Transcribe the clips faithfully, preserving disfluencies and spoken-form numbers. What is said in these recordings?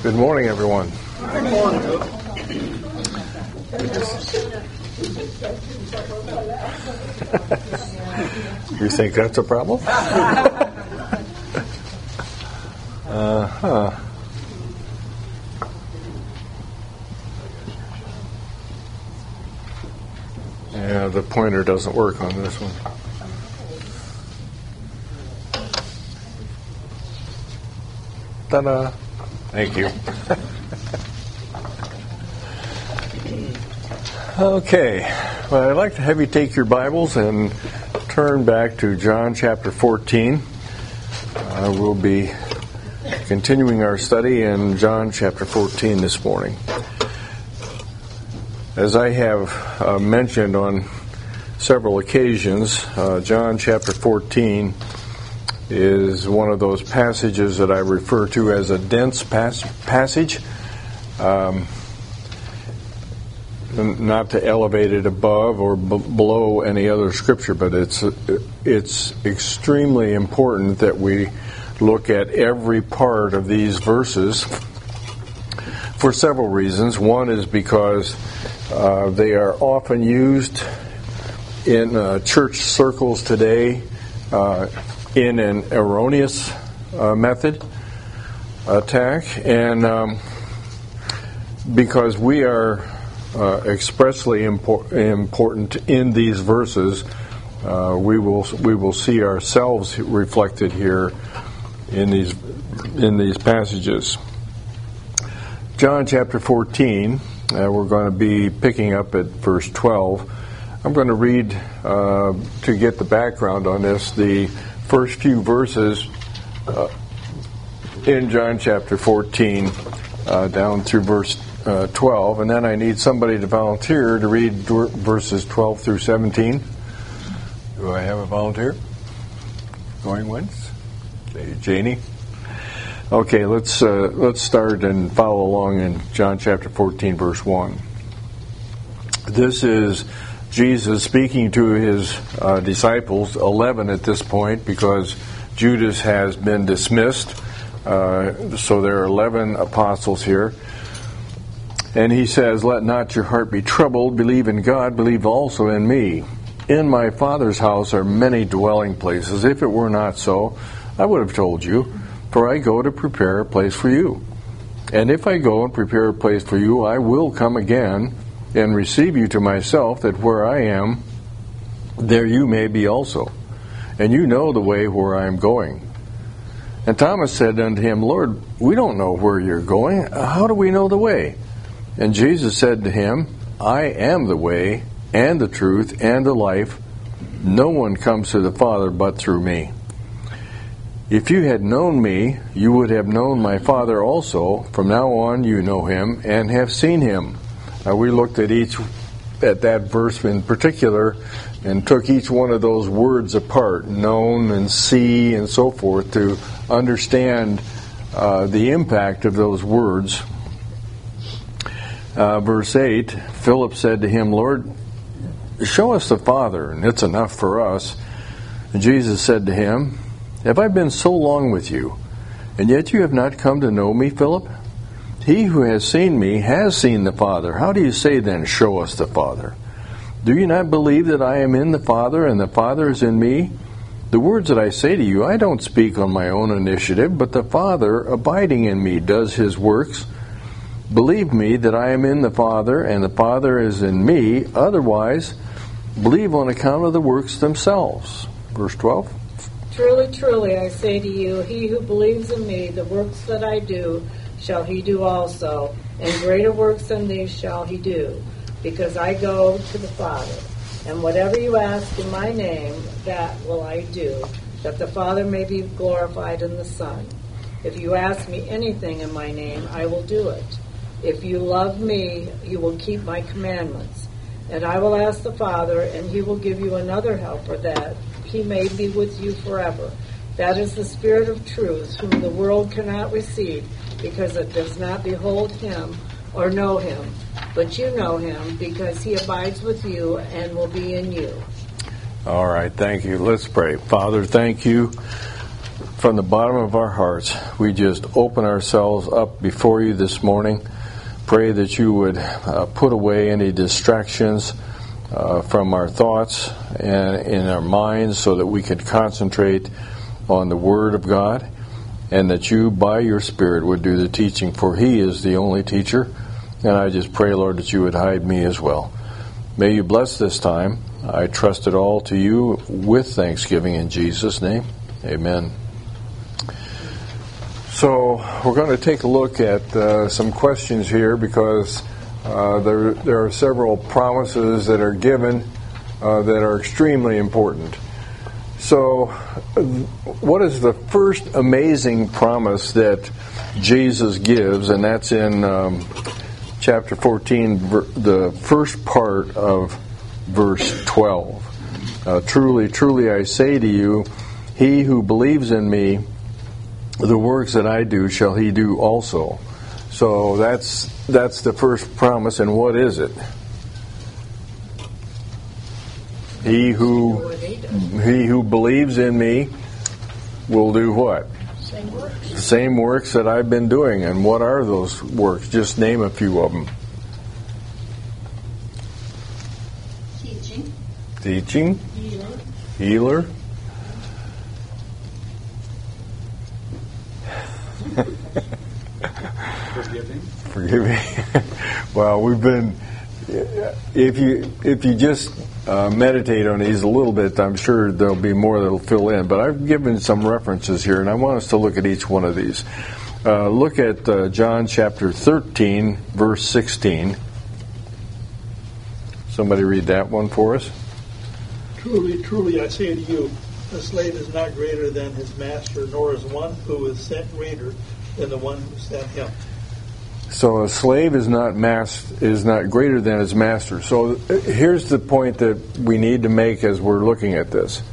Good morning, everyone. Good morning. You think that's a problem? Uh-huh. Yeah, the pointer doesn't work on this one. Ta-da! Thank you. Okay, well, I'd like to have you take your Bibles and turn back to John chapter fourteen. Uh, we'll be continuing our study in John chapter fourteen this morning. As I have uh, mentioned on several occasions, uh, John chapter fourteen is one of those passages that I refer to as a dense pas- passage. Um, not to elevate it above or b- below any other scripture, but it's it's extremely important that we look at every part of these verses for several reasons. One is because uh, they are often used in uh, church circles today uh, in an erroneous uh, method attack, and um, because we are Uh, expressly impor- important in these verses, uh, we will we will see ourselves reflected here in these in these passages. John chapter fourteen. Uh, we're going to be picking up at verse twelve. I'm going to read uh, to get the background on this the first few verses uh, in John chapter fourteen uh, down through verse Uh, twelve, and then I need somebody to volunteer to read d- verses twelve through seventeen. Do I have a volunteer? Going once? Janie? Okay, let's uh, let's start and follow along in John chapter fourteen, verse one. This is Jesus speaking to his uh, disciples, eleven at this point, because Judas has been dismissed. Uh, so there are eleven apostles here. And he says, "Let not your heart be troubled. Believe in God. Believe also in me. In my Father's house are many dwelling places. If it were not so, I would have told you, for I go to prepare a place for you. And if I go and prepare a place for you, I will come again and receive you to myself, that where I am, there you may be also. And you know the way where I am going." And Thomas said unto him, "Lord, we don't know where you're going. How do we know the way?" And Jesus said to him, "I am the way, and the truth, and the life. No one comes to the Father but through me. If you had known me, you would have known my Father also. From now on you know him, and have seen him." Now we looked at each at that verse in particular, and took each one of those words apart, known and see and so forth, to understand uh, the impact of those words. Uh, verse eight, Philip said to him, "Lord, show us the Father, and it's enough for us." And Jesus said to him, "Have I been so long with you, and yet you have not come to know me, Philip? He who has seen me has seen the Father. How do you say then, 'Show us the Father'? Do you not believe that I am in the Father, and the Father is in me? The words that I say to you, I don't speak on my own initiative, but the Father, abiding in me, does his works. Believe me that I am in the Father, and the Father is in me. Otherwise, believe on account of the works themselves." Verse twelve. "Truly, truly, I say to you, he who believes in me, the works that I do, shall he do also, and greater works than these shall he do, because I go to the Father. And whatever you ask in my name, that will I do, that the Father may be glorified in the Son. If you ask me anything in my name, I will do it. If you love me, you will keep my commandments. And I will ask the Father, and he will give you another helper, that he may be with you forever. That is the Spirit of truth, whom the world cannot receive, because it does not behold him or know him. But you know him, because he abides with you and will be in you." All right, thank you. Let's pray. Father, thank you from the bottom of our hearts, we just open ourselves up before you this morning. Pray that you would uh, put away any distractions uh, from our thoughts and in our minds so that we could concentrate on the Word of God, and that you, by your Spirit, would do the teaching, for He is the only teacher. And I just pray, Lord, that you would hide me as well. May you bless this time. I trust it all to you with thanksgiving in Jesus' name. Amen. So we're going to take a look at uh, some questions here, because uh, there there are several promises that are given uh, that are extremely important. So what is the first amazing promise that Jesus gives? And that's in um, chapter fourteen, the first part of verse twelve. Uh, truly, truly I say to you, he who believes in me, the works that I do shall he do also. So that's that's the first promise. And what is it? He who he who believes in me will do what? Same works. The same works that I've been doing. And what are those works? Just name a few of them. Teaching. Teaching. Healing. Healer. Forgiving. Forgiving. Well, we've been. If you if you just uh, meditate on these a little bit, I'm sure there'll be more that'll fill in. But I've given some references here, and I want us to look at each one of these. Uh, look at uh, John chapter thirteen, verse sixteen. Somebody read that one for us. Truly, truly, I say to you, the slave is not greater than his master, nor is one who is sent greater than the one who sent him. So a slave is not mas- is not greater than his master. So here's the point that we need to make as we're looking at this.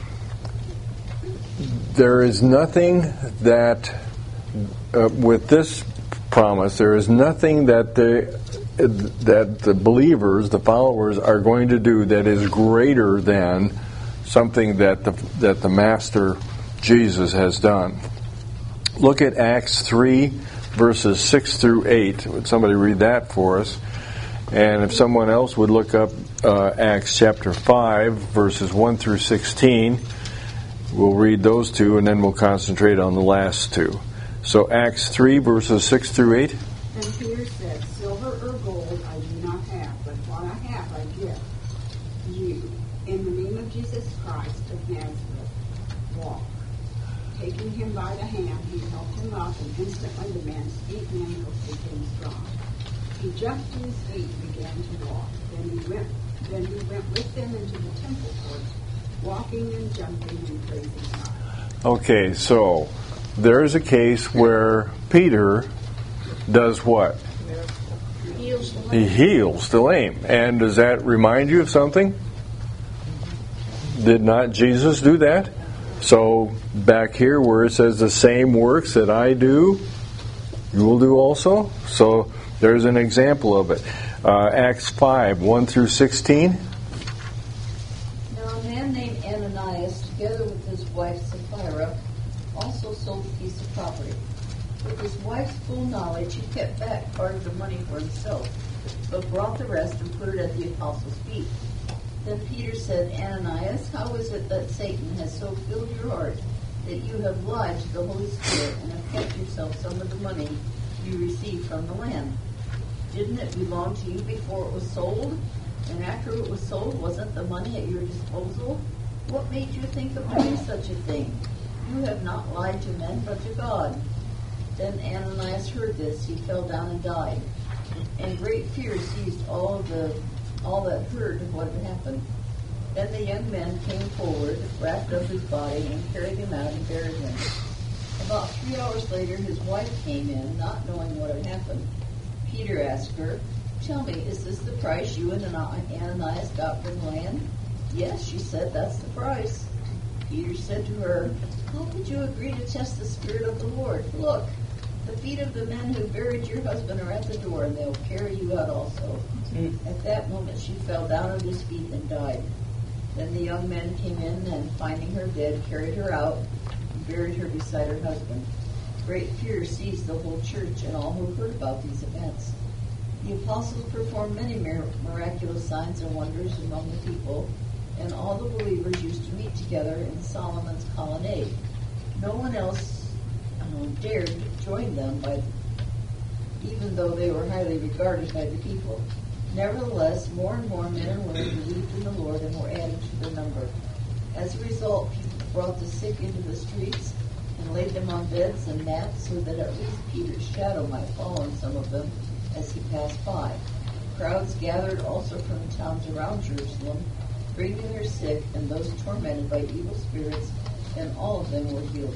There is nothing that, uh, with this promise, there is nothing that the that the believers, the followers, are going to do that is greater than something that the that the Master Jesus has done. Look at Acts three, verses six through eight. Would somebody read that for us? And if someone else would look up uh, Acts chapter five, verses one through sixteen, we'll read those two, and then we'll concentrate on the last two. So Acts three, verses six through eight. And Peter said, Silver or gold I do not have, but what I have I give you. In the name of Jesus Christ of Nazareth, walk. Taking him by the hand, he helped him up, and instantly the man's feet and ankles became strong. He jumped to his feet and began to walk. Then he went, then he went with them into the temple courts, walking and jumping and praising God. Okay, so there is a case where Peter does what? Heals the He lame. heals the lame. And does that remind you of something? Did not Jesus do that? So back here where it says the same works that I do, you will do also. So there's an example of it. Uh, Acts five, one through sixteen. Now a man named Ananias, together with his wife Sapphira, also sold a piece of property. With his wife's full knowledge, he kept back part of the money for himself, but brought the rest and put it at the apostles' feet. Then Peter said, Ananias, how is it that Satan has so filled your heart that you have lied to the Holy Spirit and have kept yourself some of the money you received from the land? Didn't it belong to you before it was sold? And after it was sold, wasn't the money at your disposal? What made you think of doing such a thing? You have not lied to men, but to God. Then Ananias heard this. He fell down and died. And great fear seized all the all that heard of what had happened. Then the young men came forward, wrapped up his body, and carried him out and buried him. About three hours later, his wife came in, not knowing what had happened. Peter asked her, Tell me, is this the price you and Ananias got for the land? Yes, she said, that's the price. Peter said to her, How could you agree to test the Spirit of the Lord? Look, the feet of the men who buried your husband are at the door, and they will carry you out also. Mm. At that moment she fell down at his feet and died. Then the young men came in, and finding her dead, carried her out, and buried her beside her husband. Great fear seized the whole church and all who heard about these events. The apostles performed many mir- miraculous signs and wonders among the people, and all the believers used to meet together in Solomon's colonnade. No one else uh, dared join them, by, even though they were highly regarded by the people. Nevertheless, more and more men and women believed in the Lord and were added to their number. As a result, people brought the sick into the streets and laid them on beds and mats so that at least Peter's shadow might fall on some of them as he passed by. Crowds gathered also from the towns around Jerusalem, bringing their sick and those tormented by evil spirits, and all of them were healed.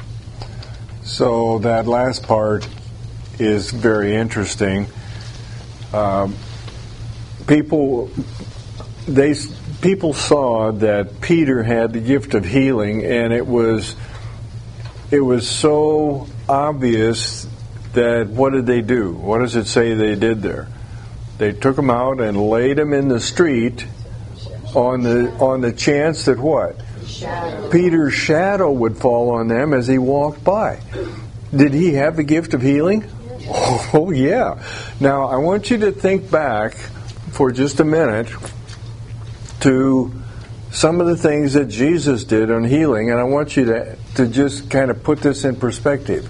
So that last part is very interesting. Um, people, they people saw that Peter had the gift of healing, and it was it was so obvious that what did they do? What does it say they did there? They took him out and laid him in the street on the on the chance that what? Shadow. Peter's shadow would fall on them as he walked by. Did he have the gift of healing? Oh, yeah. Now, I want you to think back for just a minute to some of the things that Jesus did on healing, and I want you to, to just kind of put this in perspective.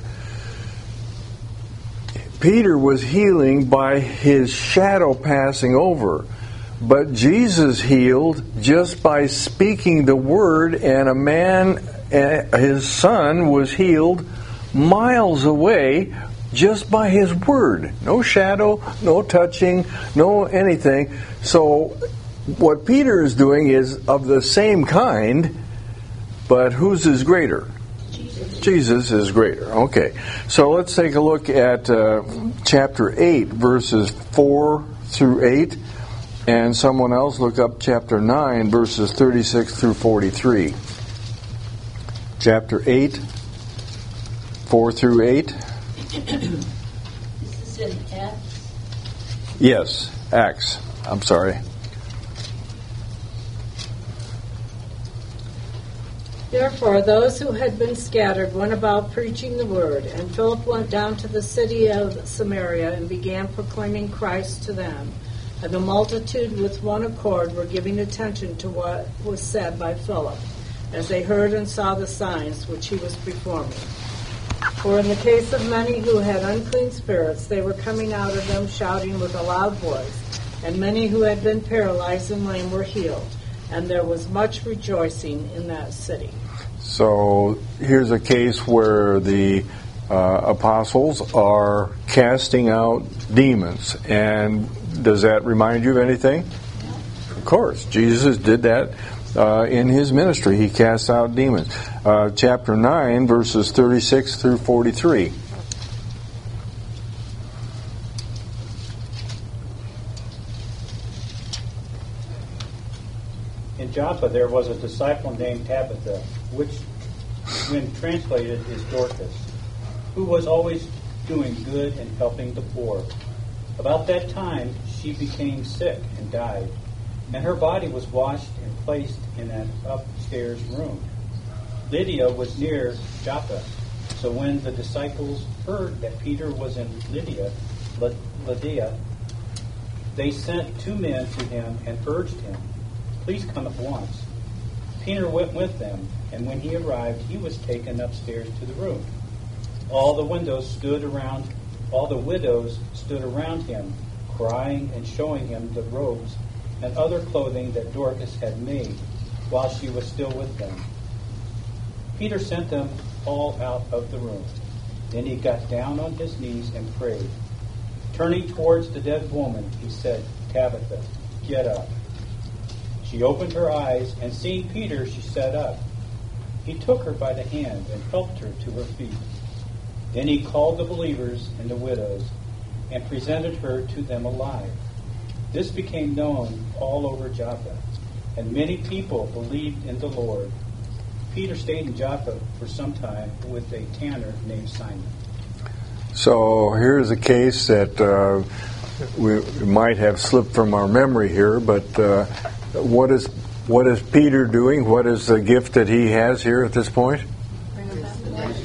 Peter was healing by his shadow passing over, but Jesus healed just by speaking the word, and a man, his son, was healed miles away just by his word. No shadow, no touching, no anything. So what Peter is doing is of the same kind, but whose is greater? Jesus, Jesus is greater. Okay. So let's take a look at uh, chapter eight, verses four through eight. And someone else look up chapter nine, verses thirty-six through forty-three. Chapter eight, four through eight. This is in Acts? Yes, Acts. I'm sorry. Therefore, those who had been scattered went about preaching the word, and Philip went down to the city of Samaria and began proclaiming Christ to them. And the multitude with one accord were giving attention to what was said by Philip, as they heard and saw the signs which he was performing. For in the case of many who had unclean spirits, they were coming out of them shouting with a loud voice, and many who had been paralyzed and lame were healed, and there was much rejoicing in that city. So here's a case where the uh, apostles are casting out demons. And does that remind you of anything? Of course. Jesus did that uh, in his ministry. He cast out demons. Uh, chapter nine, verses thirty-six through forty-three. In Joppa there was a disciple named Tabitha, which, when translated, is Dorcas, who was always doing good and helping the poor. About that time she became sick and died, and her body was washed and placed in an upstairs room. Lydia was near Joppa, so when the disciples heard that Peter was in Lydia, Lydia, they sent two men to him and urged him, "Please come at once." Peter went with them, and when he arrived, he was taken upstairs to the room. All the windows stood around, all the widows stood around him, crying and showing him the robes and other clothing that Dorcas had made while she was still with them. Peter sent them all out of the room. Then he got down on his knees and prayed. Turning towards the dead woman, he said, "Tabitha, get up." She opened her eyes, and seeing Peter, she sat up. He took her by the hand and helped her to her feet. Then he called the believers and the widows and presented her to them alive. This became known all over Joppa, and many people believed in the Lord. Peter stayed in Joppa for some time with a tanner named Simon. So here's a case that uh, we might have slipped from our memory here, but uh, what is what is Peter doing? What is the gift that he has here at this point?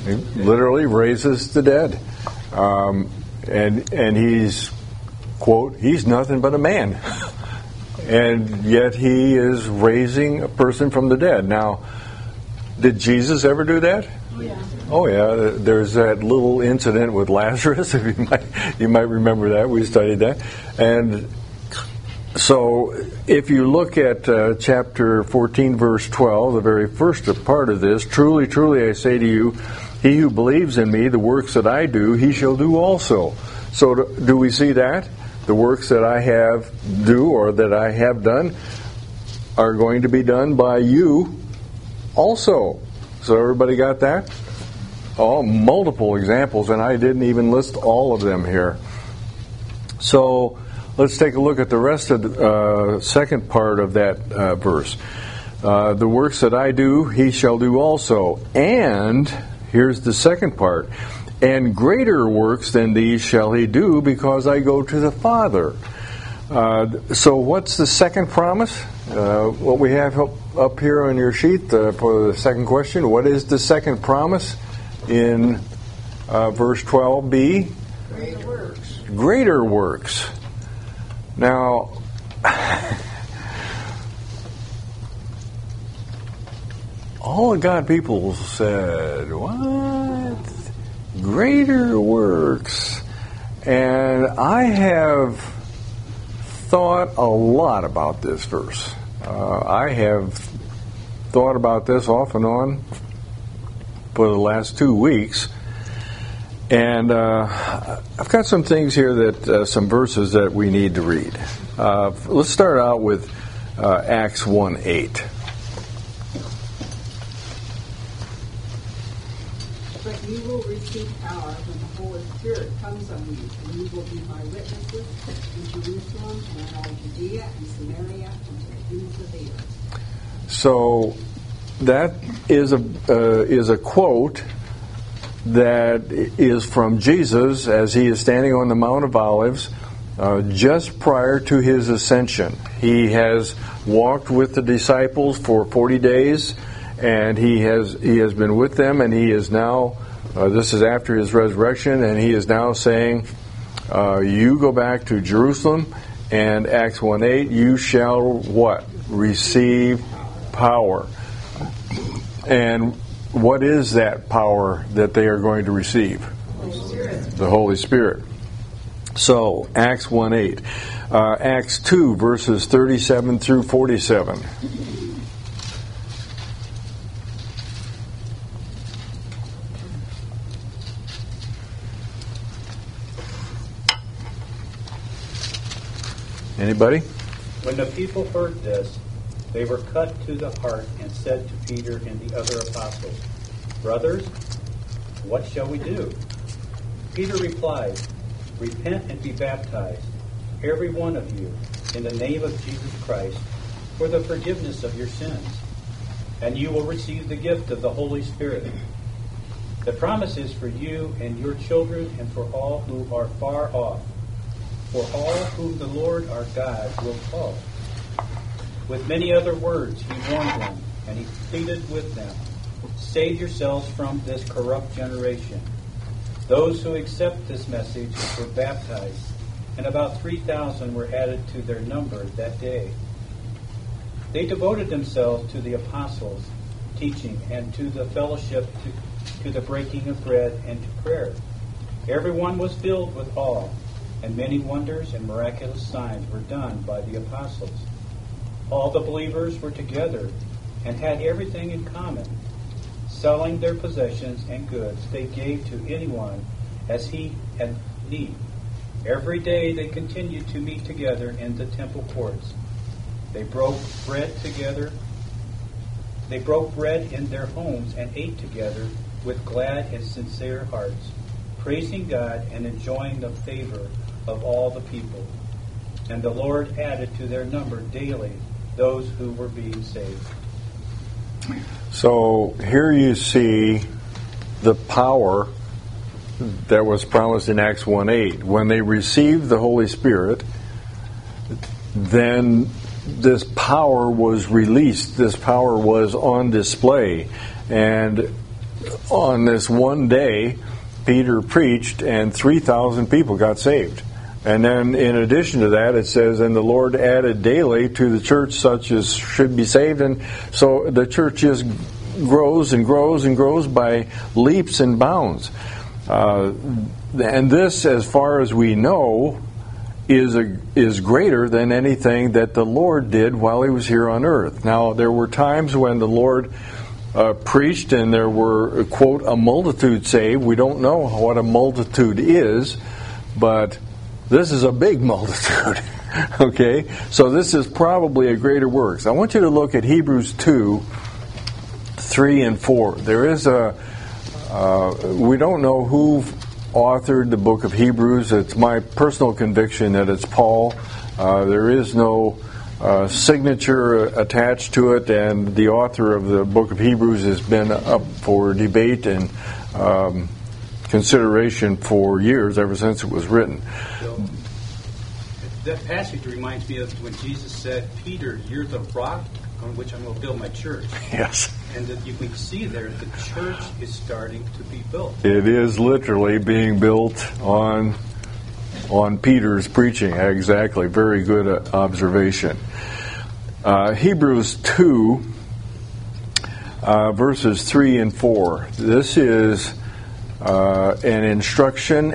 He literally raises the dead. Um, and and he's, quote, he's nothing but a man. And yet he is raising a person from the dead. Now, did Jesus ever do that? Yeah. Oh yeah, there's that little incident with Lazarus. If you might, you might remember that. We studied that. And so if you look at uh, chapter fourteen, verse twelve, the very first part of this, truly, truly I say to you, he who believes in me, the works that I do, he shall do also. So do, do we see that? The works that I have do or that I have done are going to be done by you also. So everybody got that? Oh, multiple examples, and I didn't even list all of them here. So let's take a look at the rest of the uh, second part of that uh, verse. Uh, the works that I do, he shall do also. And, here's the second part, and greater works than these shall he do, because I go to the Father. Uh, so what's the second promise? Uh, what we have up, up here on your sheet uh, for the second question, what is the second promise in uh, verse twelve b? Greater works. Greater works. Now, all the God people said, what? Greater works. And I have thought a lot about this verse. Uh, I have thought about this off and on for the last two weeks. And uh, I've got some things here that, uh, some verses that we need to read. Uh, let's start out with uh, Acts one eight. But you will receive power when the Holy Spirit comes on you, and you will be my witnesses in Jerusalem and in all Judea and Samaria and to the ends of the earth. So that is a uh, is a quote that is from Jesus as he is standing on the Mount of Olives uh, just prior to his ascension. He has walked with the disciples for forty days, and he has he has been with them, and he is now, uh, this is after his resurrection, and he is now saying, uh, you go back to Jerusalem, and Acts one eight, you shall what? Receive power. And what is that power that they are going to receive? Holy Spirit. The Holy Spirit. So, Acts one eight. Uh, Acts two, verses thirty-seven through forty-seven. Anybody? When the people heard this, they were cut to the heart and said to Peter and the other apostles, Brothers, what shall we do? Peter replied, Repent and be baptized, every one of you, in the name of Jesus Christ, for the forgiveness of your sins, and you will receive the gift of the Holy Spirit. The promise is for you and your children and for all who are far off, for all whom the Lord our God will call. With many other words he warned them, and he pleaded with them, Save yourselves from this corrupt generation. Those who accept this message were baptized, and about three thousand were added to their number that day. They devoted themselves to the apostles' teaching and to the fellowship, to, to the breaking of bread, and to prayer. Everyone was filled with awe, and many wonders and miraculous signs were done by the apostles. All the believers were together and had everything in common. Selling their possessions and goods, they gave to anyone as he had need. Every day they continued to meet together in the temple courts. They broke bread together. They broke bread in their homes and ate together with glad and sincere hearts, praising God and enjoying the favor of all the people. And the Lord added to their number daily those who were being saved. So here you see the power that was promised in Acts one eight. When they received the Holy Spirit, then this power was released. This power was on display. And on this one day, Peter preached and three thousand people got saved. And then in addition to that, it says, and the Lord added daily to the church such as should be saved. And so the church just grows and grows and grows by leaps and bounds. Uh, and this, as far as we know, is a, is greater than anything that the Lord did while he was here on earth. Now, there were times when the Lord uh, preached and there were, quote, a multitude saved. We don't know what a multitude is, but this is a big multitude. Okay? So this is probably a greater works. I want you to look at Hebrews two, three and four. There is a, uh, we don't know who authored the book of Hebrews. It's my personal conviction that it's Paul. Uh, there is no uh, signature attached to it, and the author of the book of Hebrews has been up for debate and um, consideration for years, ever since it was written. So, that passage reminds me of when Jesus said, Peter, you're the rock on which I'm going to build my church. Yes. And that you can see there, the church is starting to be built. It is literally being built on on Peter's preaching. Exactly. Very good uh, observation. Uh, Hebrews two, uh, verses three and four. This is uh, an instruction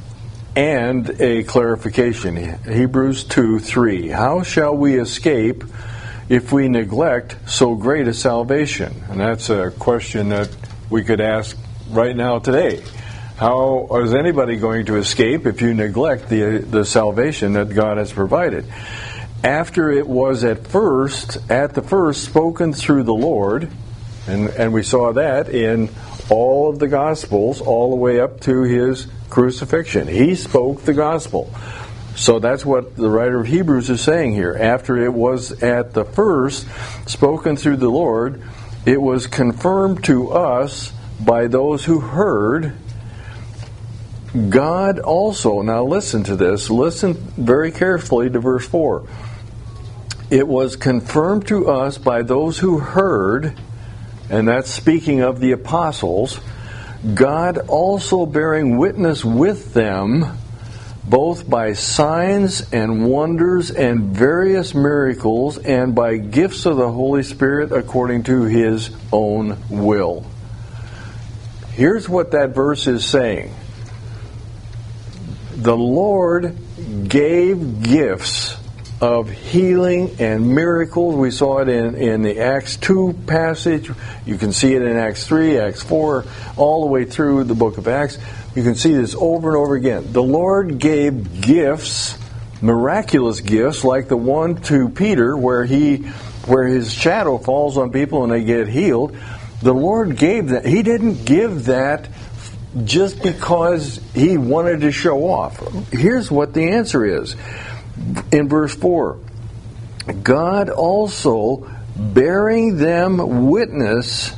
and a clarification. Hebrews two, three. How shall we escape if we neglect so great a salvation? And that's a question that we could ask right now today. How is anybody going to escape if you neglect the the salvation that God has provided? After it was at first, at the first, spoken through the Lord, and, and we saw that in all of the Gospels, all the way up to his crucifixion. He spoke the Gospel. So that's what the writer of Hebrews is saying here. After it was at the first spoken through the Lord, it was confirmed to us by those who heard. God also, now listen to this, listen very carefully to verse four. It was confirmed to us by those who heard, and that's speaking of the apostles, God also bearing witness with them, both by signs and wonders and various miracles, and by gifts of the Holy Spirit according to his own will. Here's what that verse is saying. The Lord gave gifts of healing and miracles. We saw it in, in the Acts two passage. You can see it in Acts three, Acts four, all the way through the book of Acts. You can see this over and over again. The Lord gave gifts, miraculous gifts, like the one to Peter where he, where his shadow falls on people and they get healed. The Lord gave that. He didn't give that just because he wanted to show off. Here's what the answer is. In verse four, God also bearing them witness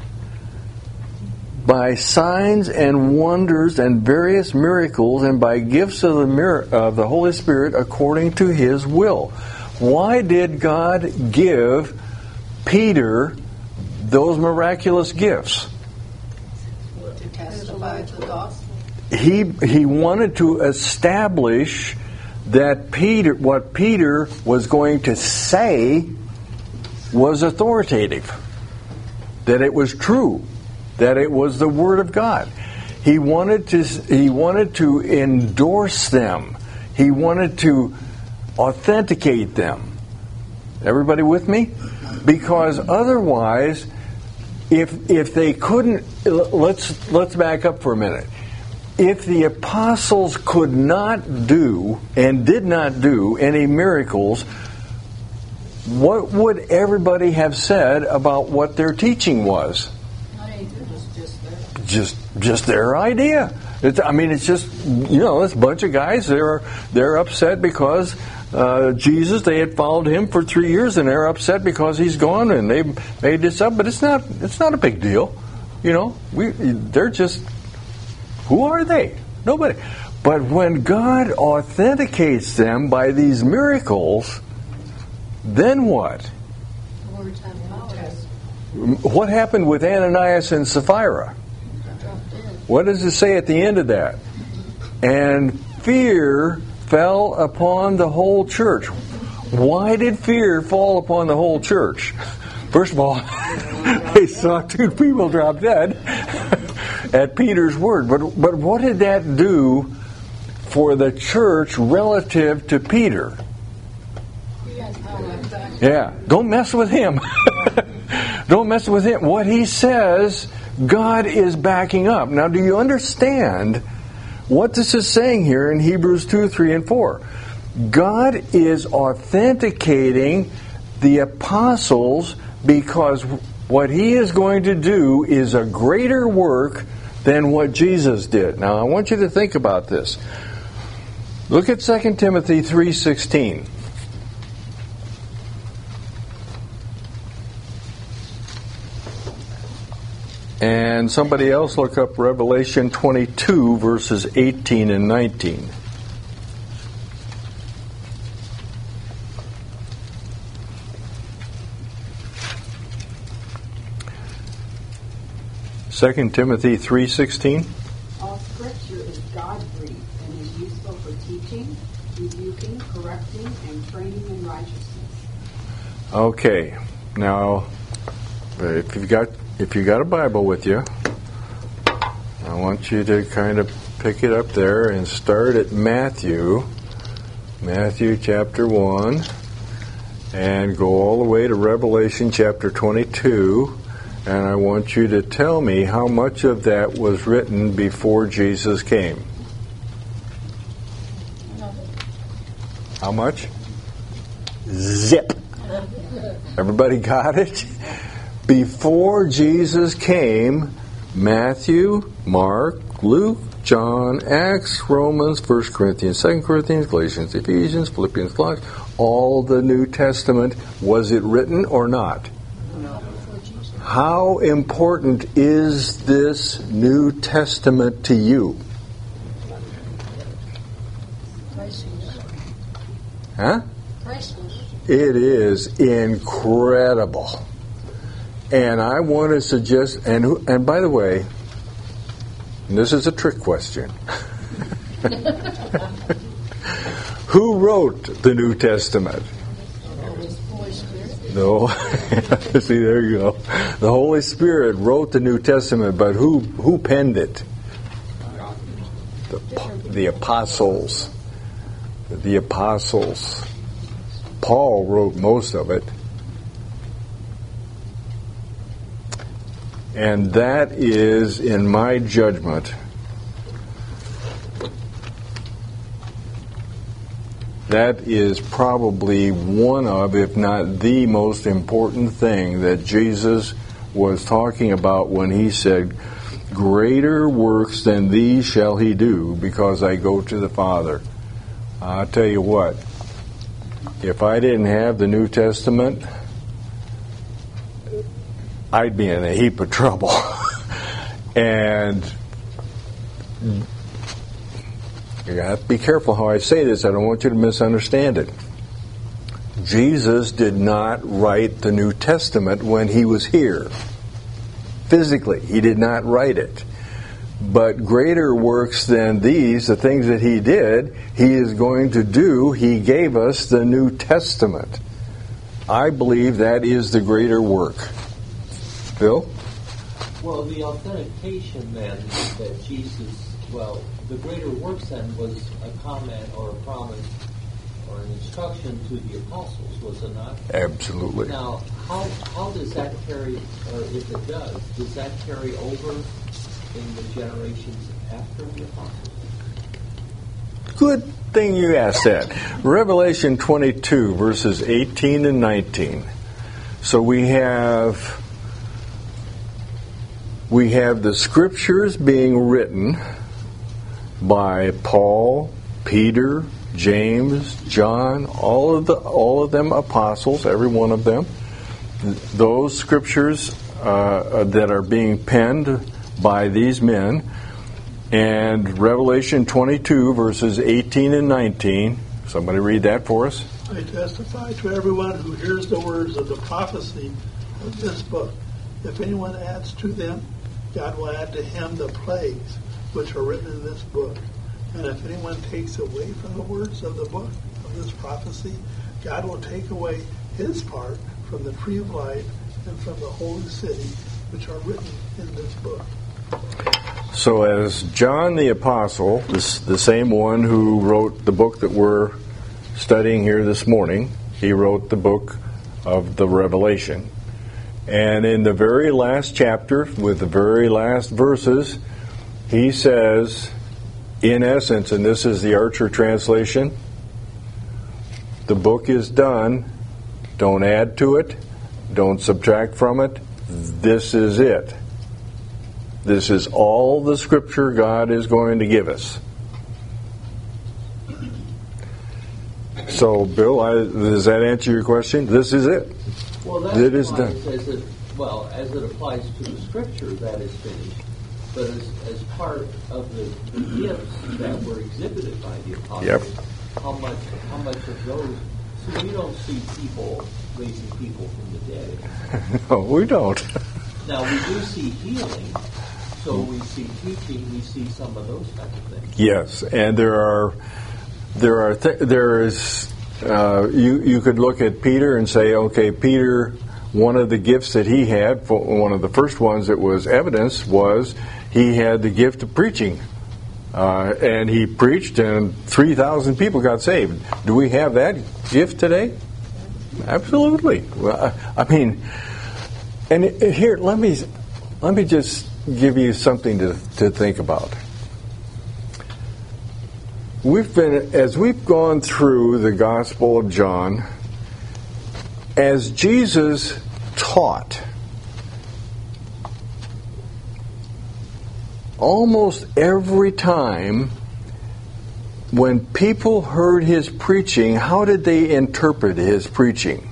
by signs and wonders and various miracles and by gifts of the, mir- of the Holy Spirit according to his will. Why did God give Peter those miraculous gifts? To testify to the gospel. He he wanted to establish that Peter, what Peter was going to say was authoritative, that it was true, that it was the Word of God. He wanted to he wanted to endorse them. He wanted to authenticate them. Everybody with me? Because otherwise, if if they couldn't, let's let's back up for a minute. If the apostles could not do and did not do any miracles, what would everybody have said about what their teaching was? Just just their idea. It's, I mean, it's just, you know, this bunch of guys, they're they're upset because uh, Jesus, they had followed him for three years, and they're upset because he's gone, and they made this up. But it's not it's not a big deal, you know. We they're just, who are they? Nobody. But when God authenticates them by these miracles, then what? Words have power. What happened with Ananias and Sapphira? What does it say at the end of that? And fear fell upon the whole church. Why did fear fall upon the whole church? First of all, they saw two people drop dead at Peter's word. But, but what did that do for the church relative to Peter? Yeah, don't mess with him. Don't mess with him. What he says, God is backing up. Now, do you understand what this is saying here in Hebrews two, three, and four? God is authenticating the apostles because what he is going to do is a greater work than what Jesus did. Now, I want you to think about this. Look at Second Timothy three sixteen. And somebody else look up Revelation twenty-two, verses eighteen and nineteen. Second Timothy three sixteen. All Scripture is God-breathed and is useful for teaching, rebuking, correcting, and training in righteousness. Okay, now if you've got if you got a Bible with you, I want you to kind of pick it up there and start at Matthew, Matthew chapter one, and go all the way to Revelation chapter twenty-two. And I want you to tell me how much of that was written before Jesus came. How much? Zip. Everybody got it? Before Jesus came, Matthew, Mark, Luke, John, Acts, Romans, First Corinthians, Second Corinthians, Galatians, Ephesians, Philippians, Colossians, all the New Testament, was it written or not? How important is this New Testament to you? Huh? It is incredible. And I want to suggest, and who, and by the way, and this is a trick question. Who wrote the New Testament? No. See, there you go. The Holy Spirit wrote the New Testament, but who who penned it? The, the apostles. The apostles. Paul wrote most of it. And that is, in my judgment, that is probably one of, if not the most important thing that Jesus was talking about when he said, greater works than these shall he do because I go to the Father. I'll tell you what, if I didn't have the New Testament, I'd be in a heap of trouble. And you have to be careful how I say this. I don't want you to misunderstand it. Jesus did not write the New Testament when he was here. Physically, he did not write it. But greater works than these, the things that he did, he is going to do. He gave us the New Testament. I believe that is the greater work. Bill? Well, the authentication then that Jesus, well, the greater works then was a comment or a promise or an instruction to the apostles, was it not? Absolutely. Now, how how does that carry, or if it does, does that carry over in the generations after the apostles? Good thing you asked that. Revelation twenty-two, verses eighteen and nineteen. So we have we have the scriptures being written by Paul, Peter, James, John, all of the all of them apostles, every one of them. Those scriptures uh, that are being penned by these men. And Revelation twenty-two, verses eighteen and nineteen. Somebody read that for us. I testify to everyone who hears the words of the prophecy of this book If anyone adds to them, God will add to him the plagues which are written in this book. And if anyone takes away from the words of the book of this prophecy, God will take away his part from the tree of life and from the holy city which are written in this book. So as John the Apostle, this, the same one who wrote the book that we're studying here this morning, he wrote the book of the Revelation. And in the very last chapter, with the very last verses, he says, in essence, and this is the Archer translation, the book is done. Don't add to it. Don't subtract from it. This is it. This is all the Scripture God is going to give us. So, Bill, I, does that answer your question? This is it. Well, that it is applies done. As it, well, as it applies to the Scripture, that is finished. But as, as part of the, the gifts that were exhibited by the apostles, yep. how much how much of those? So we don't see people raising people from the dead. No, we don't. Now we do see healing. So we see teaching, we see some of those types of things. Yes, and there are, there are, th- there is, uh, you you could look at Peter and say, okay, Peter, one of the gifts that he had, one of the first ones that was evidenced was he had the gift of preaching, uh, and he preached, and three thousand people got saved. Do we have that gift today? Absolutely. Well, I, I mean, and here, let me let me just give you something to, to think about. We've been, as we've gone through the Gospel of John, as Jesus taught, almost every time when people heard his preaching, how did they interpret his preaching?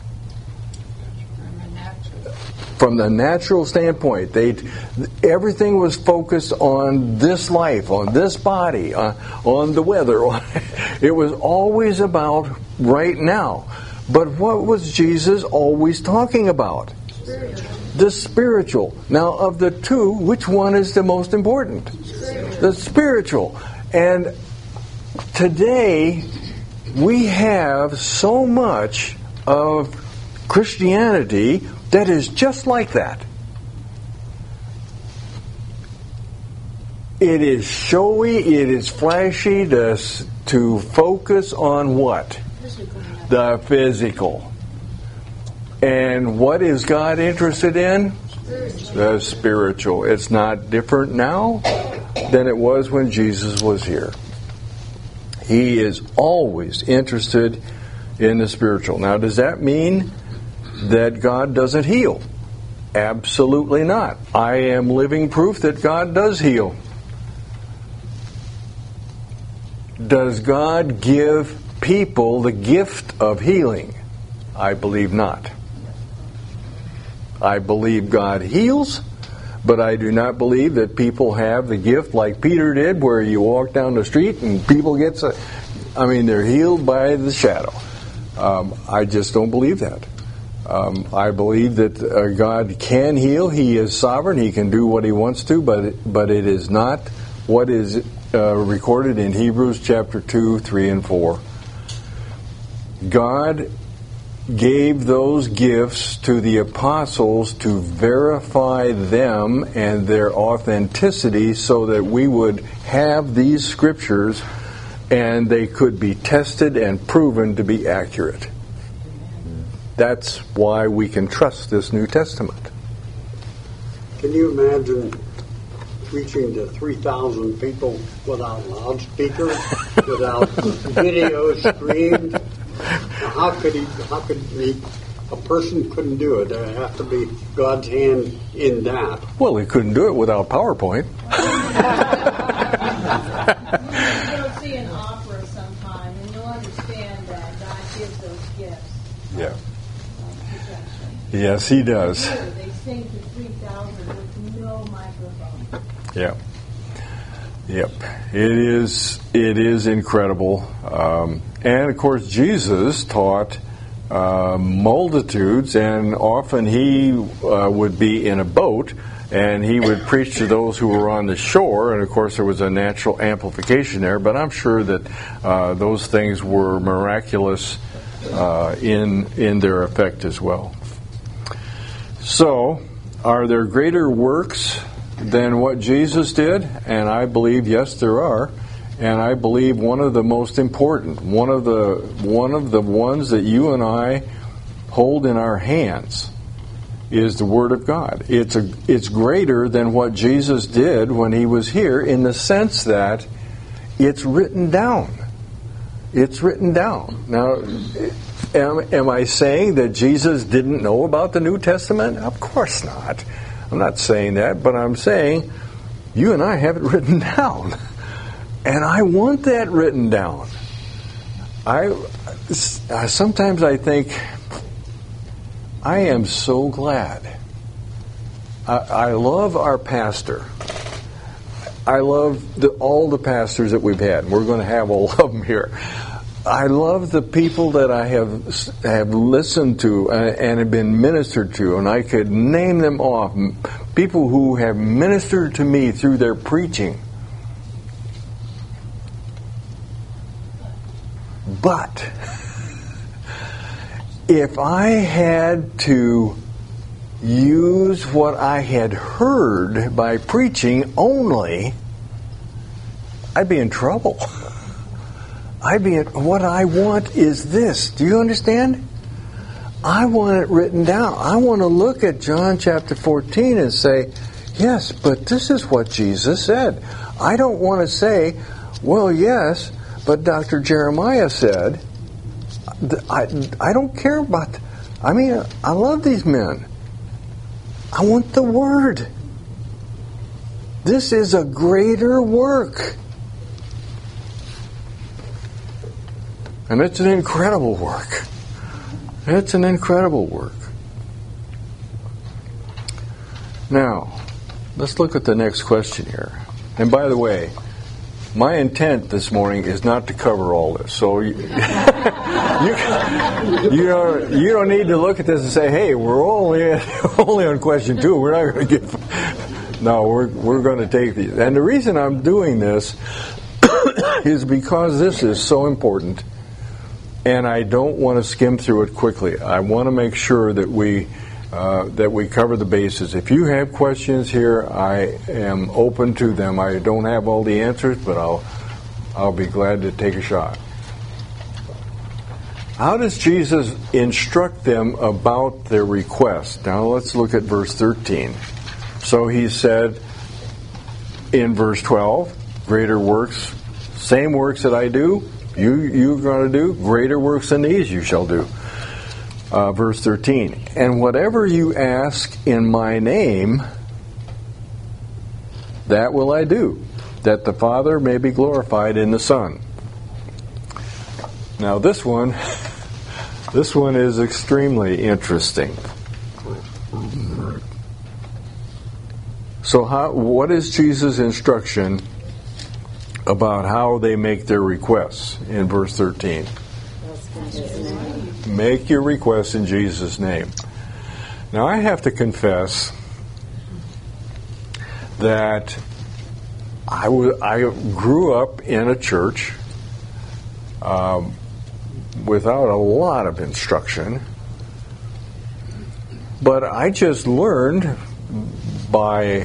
From the natural standpoint, they everything was focused on this life, on this body, uh, on the weather. It was always about right now. But what was Jesus always talking about? Spiritual. The spiritual. Now, of the two, which one is the most important? Spiritual. The spiritual. And today, we have so much of Christianity that is just like that. It is showy, it is flashy to, to focus on what? Physical. The physical. And what is God interested in? Spiritual. The spiritual. It's not different now than it was when Jesus was here. He is always interested in the spiritual. Now, does that mean that God doesn't heal? Absolutely not. I am living proof that God does heal. Does God give people the gift of healing? I believe not. I believe God heals, but I do not believe that people have the gift like Peter did, where you walk down the street and people get, I mean, they're healed by the shadow. Um, I just don't believe that. Um, I believe that uh, God can heal. He is sovereign. He can do what He wants to, but it, but it is not what is uh, recorded in Hebrews chapter two, three, and four. God gave those gifts to the apostles to verify them and their authenticity so that we would have these scriptures and they could be tested and proven to be accurate. That's why we can trust this New Testament. Can you imagine preaching to three thousand people without loudspeakers, without video streamed? Now, how could he? How could he? A person couldn't do it. There have to be God's hand in that. Well, he couldn't do it without PowerPoint. You'll see an opera sometime, and you'll understand that God gives those gifts. Yeah. Yes, He does. They sing to three thousand with no microphone. Yeah. Yep. It is. It is incredible. Um, and of course, Jesus taught uh, multitudes, and often he uh, would be in a boat, and he would preach to those who were on the shore, and of course there was a natural amplification there, but I'm sure that uh, those things were miraculous uh, in, in their effect as well. So, are there greater works than what Jesus did? And I believe, yes, there are. And I believe one of the most important, one of the one of the ones that you and I hold in our hands is the Word of God. It's a it's greater than what Jesus did when he was here, in the sense that it's written down. It's written down. Now, am, am I saying that Jesus didn't know about the New Testament? Of course not. I'm not saying that, but I'm saying you and I have it written down. And I want that written down. I sometimes I think, I am so glad. I, I love our pastor. I love the, all the pastors that we've had. We're going to have all of them here. I love the people that I have have listened to and, and have been ministered to, and I could name them off. People who have ministered to me through their preaching. But if I had to use what I had heard by preaching only, I'd be in trouble. I'd be in, what I want is this. Do you understand? I want it written down. I want to look at John chapter fourteen and say, yes, but this is what Jesus said. I don't want to say, well, yes, but Doctor Jeremiah said, I, I don't care about, I mean, I love these men. I want the Word. This is a greater work. And it's an incredible work. It's an incredible work. Now, let's look at the next question here. And by the way, my intent this morning is not to cover all this. So you, you, you, don't, you don't need to look at this and say, hey, we're only only on question two. We're not going to get... No, we're, we're going to take these. And the reason I'm doing this is because this is so important. And I don't want to skim through it quickly. I want to make sure that we uh, that we cover the bases. If you have questions here, I am open to them. I don't have all the answers, but I'll I'll be glad to take a shot. How does Jesus instruct them about their request? Now let's look at verse thirteen. So he said in verse twelve, greater works, same works that I do, You, you're going to do, greater works than these you shall do. Uh, verse thirteen, and whatever you ask in my name, that will I do, that the Father may be glorified in the Son. Now this one, this one is extremely interesting. So how, what is Jesus' instruction about how they make their requests in verse thirteen? Make your requests in Jesus' name. Now I have to confess that I, w- I grew up in a church um, without a lot of instruction, but I just learned by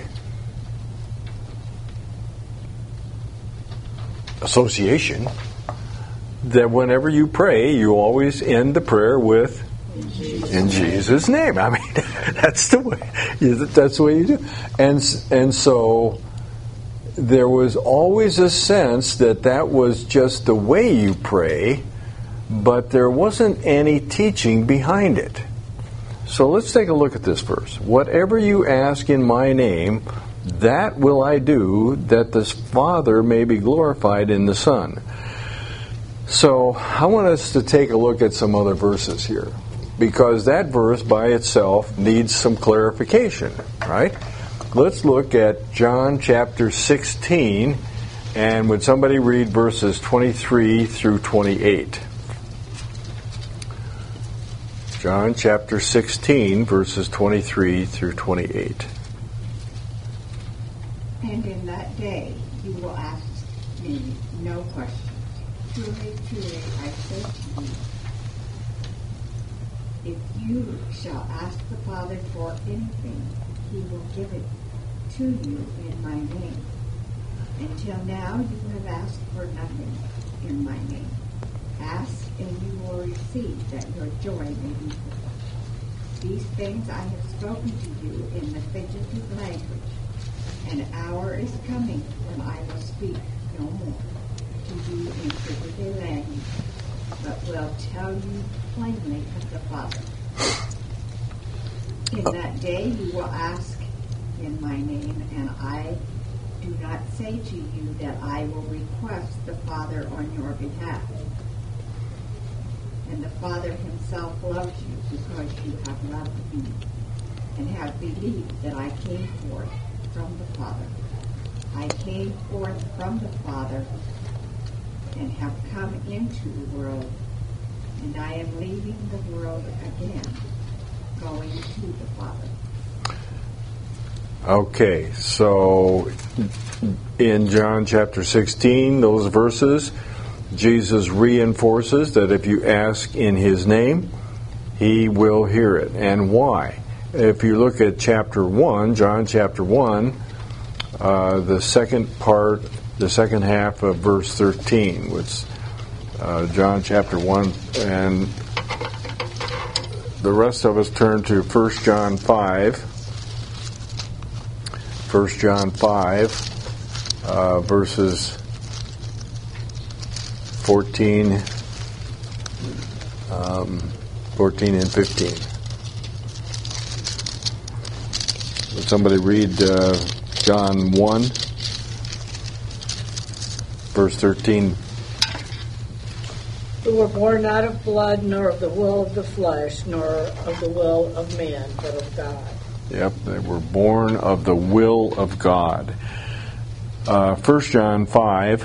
association that whenever you pray, you always end the prayer with in Jesus' name. I mean, that's the way. That's the way you do. And and so there was always a sense that that was just the way you pray, but there wasn't any teaching behind it. So let's take a look at this verse. Whatever you ask in my name, that will I do, that the Father may be glorified in the Son. So I want us to take a look at some other verses here, because that verse by itself needs some clarification, right? Let's look at John chapter sixteen, and would somebody read verses twenty-three through twenty-eight? John chapter sixteen, verses twenty-three through twenty-eight. And in that day you will ask me no questions. Truly, truly, I say to you, if you shall ask the Father for anything, he will give it to you in my name. Until now you have asked for nothing in my name. Ask and you will receive, that your joy may be full. These things I have spoken to you in the figurative language. An hour is coming when I will speak no more to you in figurative language, but will tell you plainly of the Father. In that day you will ask in my name, and I do not say to you that I will request the Father on your behalf. And the Father himself loves you because you have loved me and have believed that I came forth from the Father. I came forth from the Father and have come into the world, and I am leaving the world again, going to the Father. Okay, so in John chapter sixteen, those verses, Jesus reinforces that if you ask in his name, he will hear it. And why? If you look at chapter one, John chapter one, uh, the second part, the second half of verse thirteen, which uh, John chapter one, and the rest of us turn to First John five. First John five, uh, verses fourteen, um, fourteen and fifteen. Would somebody read uh, John one, verse thirteen? Who were born not of blood, nor of the will of the flesh, nor of the will of man, but of God. Yep, they were born of the will of God. Uh, First John five,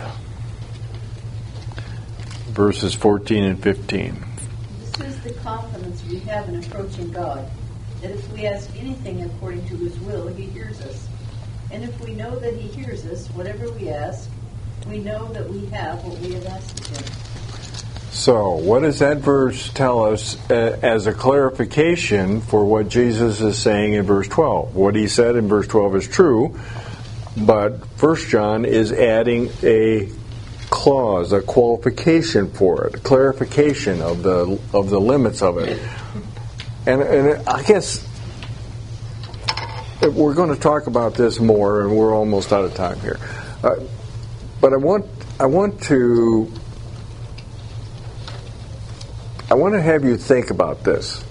verses fourteen and fifteen. This is the confidence we have in approaching God, that if we ask anything according to his will, he hears us. And if we know that he hears us, whatever we ask, we know that we have what we have asked of him. So, what does that verse tell us uh, as a clarification for what Jesus is saying in verse twelve? What he said in verse twelve is true, but First John is adding a clause, a qualification for it, a clarification of the of the limits of it. And, and I guess we're going to talk about this more, and we're almost out of time here. Uh, but I want I want to. I want to have you think about this.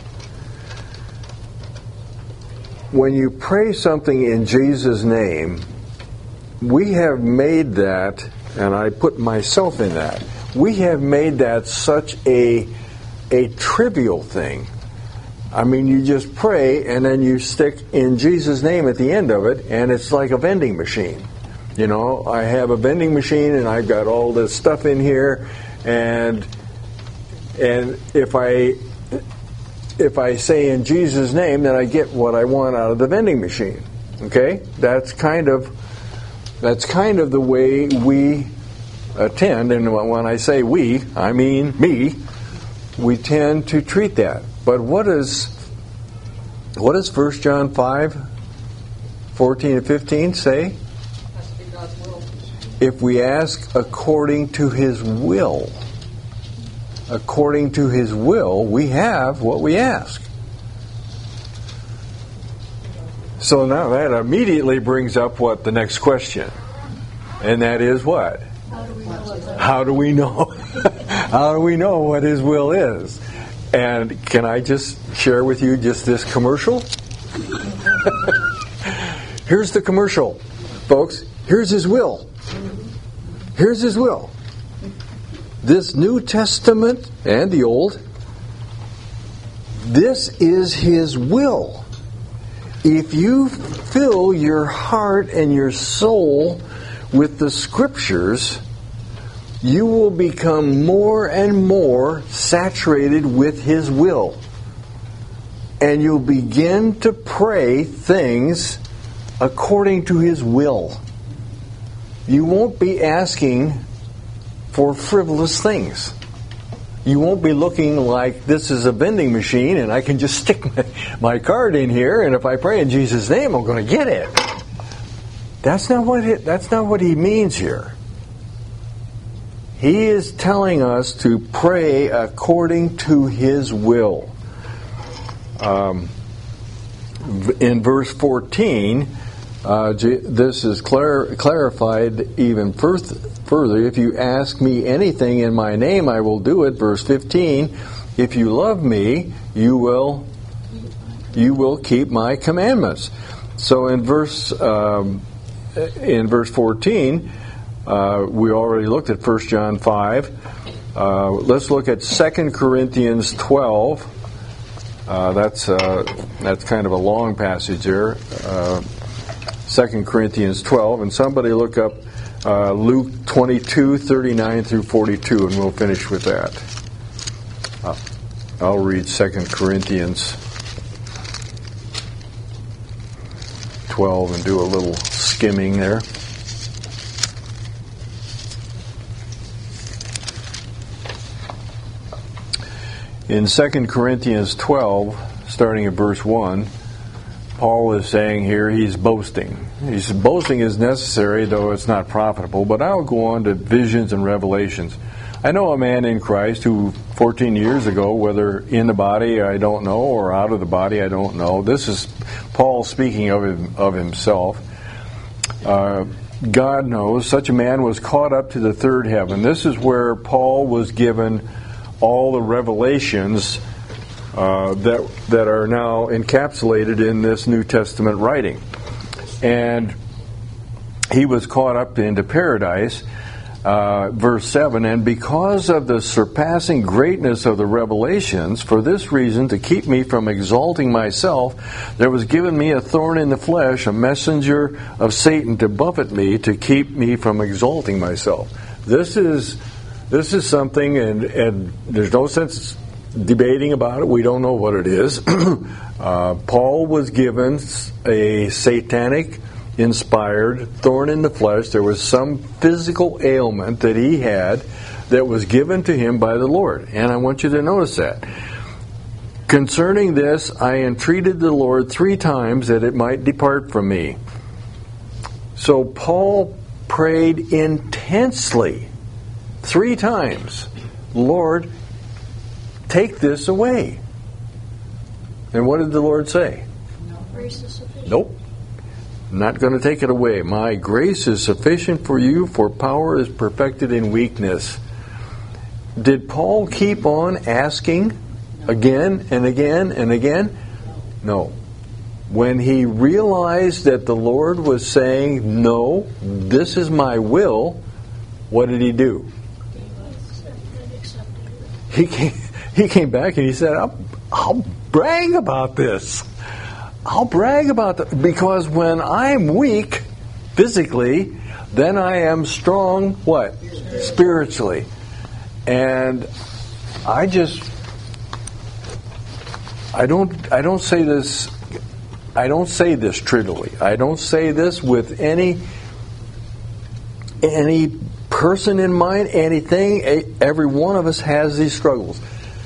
When you pray something in Jesus' name, we have made that, and I put myself in that, we have made that such a, a trivial thing. I mean, you just pray, and then you stick in Jesus' name at the end of it, and it's like a vending machine. You know, I have a vending machine, and I've got all this stuff in here, and... And if I if I say in Jesus' name, then I get what I want out of the vending machine. Okay? That's kind of that's kind of the way we attend, and when I say we, I mean me. We tend to treat that. But what is what does First John five, fourteen and fifteen say? If we ask according to his will. According to his will, we have what we ask. So now that immediately brings up what the next question. And that is what? How do we know? How do we know what his will is? And can I just share with you just this commercial? Here's the commercial, folks. Here's his will. Here's his will. This New Testament and the Old, this is his will. If you fill your heart and your soul with the Scriptures, you will become more and more saturated with his will. and you'll begin to pray things according to His will. You won't be asking for frivolous things. You won't be looking like this is a vending machine and I can just stick my, my card in here, and if I pray in Jesus' name, I'm going to get it. That's not what it, that's not what He means here. He is telling us to pray according to His will. Um, in verse fourteen, uh, this is clar- clarified even further. Further, if you ask me anything in my name, I will do it. Verse fifteen, if you love me, you will you will keep my commandments. So in verse um, in verse fourteen, uh, we already looked at First John five. Uh, let's look at Second Corinthians twelve. Uh, that's uh, that's kind of a long passage there. Uh, Second Corinthians twelve, and somebody look up Uh, Luke twenty-two, thirty-nine through forty-two, and we'll finish with that. Uh, I'll read Second Corinthians twelve and do a little skimming there. In Second Corinthians twelve, starting at verse one, Paul is saying here he's boasting. He's boasting is necessary, though it's not profitable. But I'll go on to visions and revelations. I know a man in Christ who fourteen years ago, whether in the body I don't know or out of the body I don't know. This is Paul speaking of him, of himself. Uh, God knows such a man was caught up to the third heaven. This is where Paul was given all the revelations Uh, that that are now encapsulated in this New Testament writing. And he was caught up into paradise, uh, verse seven, and because of the surpassing greatness of the revelations, for this reason, to keep me from exalting myself, there was given me a thorn in the flesh, a messenger of Satan to buffet me, to keep me from exalting myself. This is this is something, and, and there's no sense debating about it. We don't know what it is. uh, Paul was given a satanic inspired thorn in the flesh. There was some physical ailment that he had that was given to him by the Lord. And I want you to notice that. Concerning this, I entreated the Lord three times that it might depart from me. So Paul prayed intensely three times, Lord, take this away. And what did the Lord say? No, grace is sufficient. Nope. Not going to take it away. My grace is sufficient for you, for power is perfected in weakness. Did Paul keep on asking again and again and again? No. When he realized that the Lord was saying, no, this is my will, what did he do? He came He came back and he said, I'll, I'll brag about this. I'll brag about that. Because when I'm weak physically, then I am strong, what? Spiritually. And I just, I don't, I don't say this, I don't say this trivially. I don't say this with any, any person in mind, anything. Every one of us has these struggles.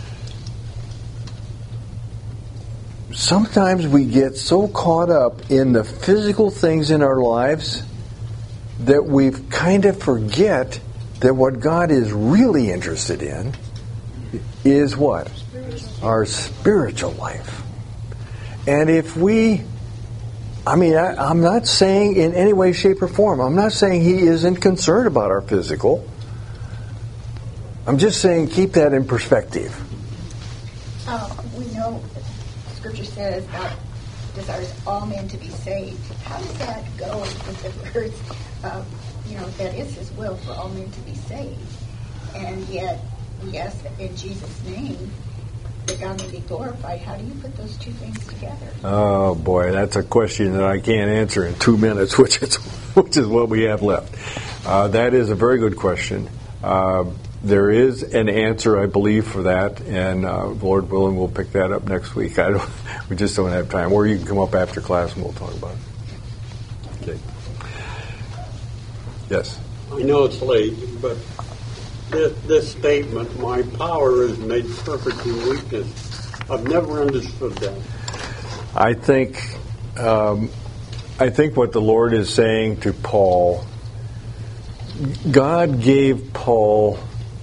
Sometimes we get so caught up in the physical things in our lives that we kind of forget that what God is really interested in is what? Our spiritual life. And if we, I mean, I, I'm not saying in any way, shape, or form, I'm not saying He isn't concerned about our physical. I'm just saying keep that in perspective. Uh, we know Scripture says God desires all men to be saved. How does that go with the words, uh, you know, that is His will for all men to be saved? And yet, we ask that in Jesus' name that God may be glorified. How do you put those two things together? Oh boy, that's a question that I can't answer in two minutes, which is which is what we have left. Uh, that is a very good question. Uh, there is an answer, I believe, for that, and uh, Lord willing, we'll pick that up next week. I don't, we just don't have time. Or you can come up after class and we'll talk about it. Okay. Yes? I know it's late, but this, this statement, my power is made perfect in weakness, I've never understood that. I think, um, I think what the Lord is saying to Paul, God gave Paul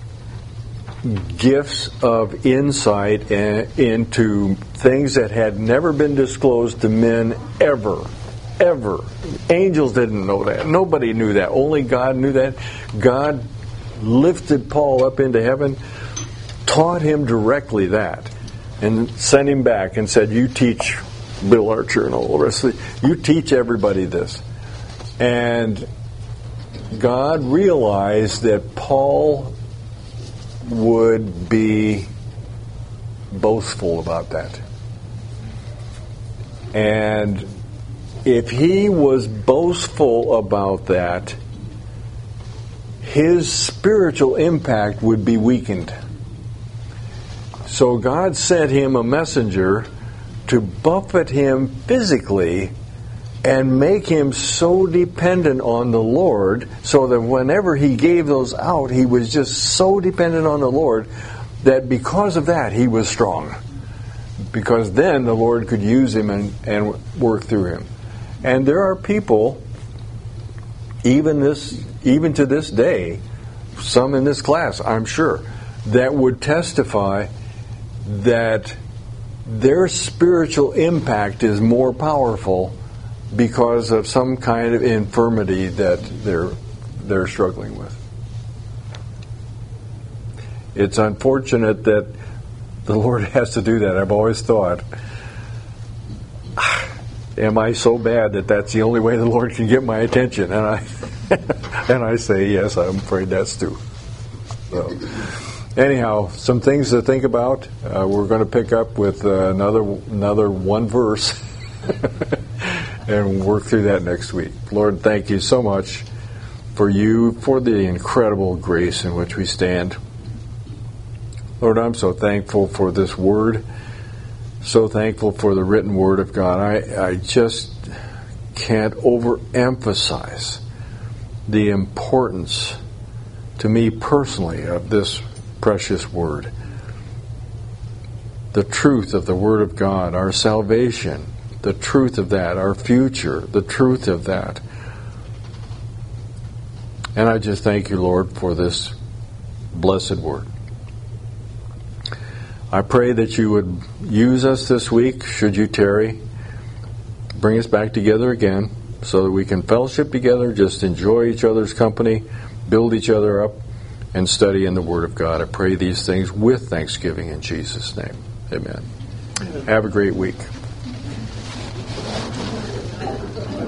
gifts of insight into things that had never been disclosed to men ever, ever. Angels didn't know that. Nobody knew that. Only God knew that. God lifted Paul up into heaven, taught him directly that, and sent him back and said, you teach Bill Archer and all the rest of it. You teach everybody this. And God realized that Paul would be boastful about that. And if he was boastful about that, his spiritual impact would be weakened. So God sent him a messenger to buffet him physically and make him so dependent on the Lord, so that whenever he gave those out, he was just so dependent on the Lord that because of that, he was strong. Because then the Lord could use him and, and work through him. And there are people, even this, even to this day, some in this class, I'm sure, that would testify that their spiritual impact is more powerful because of some kind of infirmity that they're they're struggling with. It's unfortunate that the Lord has to do that. I've always thought, am I so bad that that's the only way the Lord can get my attention? And I and I say, yes, I'm afraid that's true. So, anyhow, some things to think about. Uh, we're going to pick up with uh, another another one verse. And work through that next week. Lord, thank you so much for you, for the incredible grace in which we stand. Lord, I'm so thankful for this word, so thankful for the written word of God. I, I just can't overemphasize the importance to me personally of this precious word. The truth of the word of God, our salvation, the truth of that, our future, the truth of that. And I just thank you, Lord, for this blessed word. I pray that you would use us this week, should you tarry, bring us back together again so that we can fellowship together, just enjoy each other's company, build each other up, and study in the Word of God. I pray these things with thanksgiving in Jesus' name. Amen. Amen. Have a great week.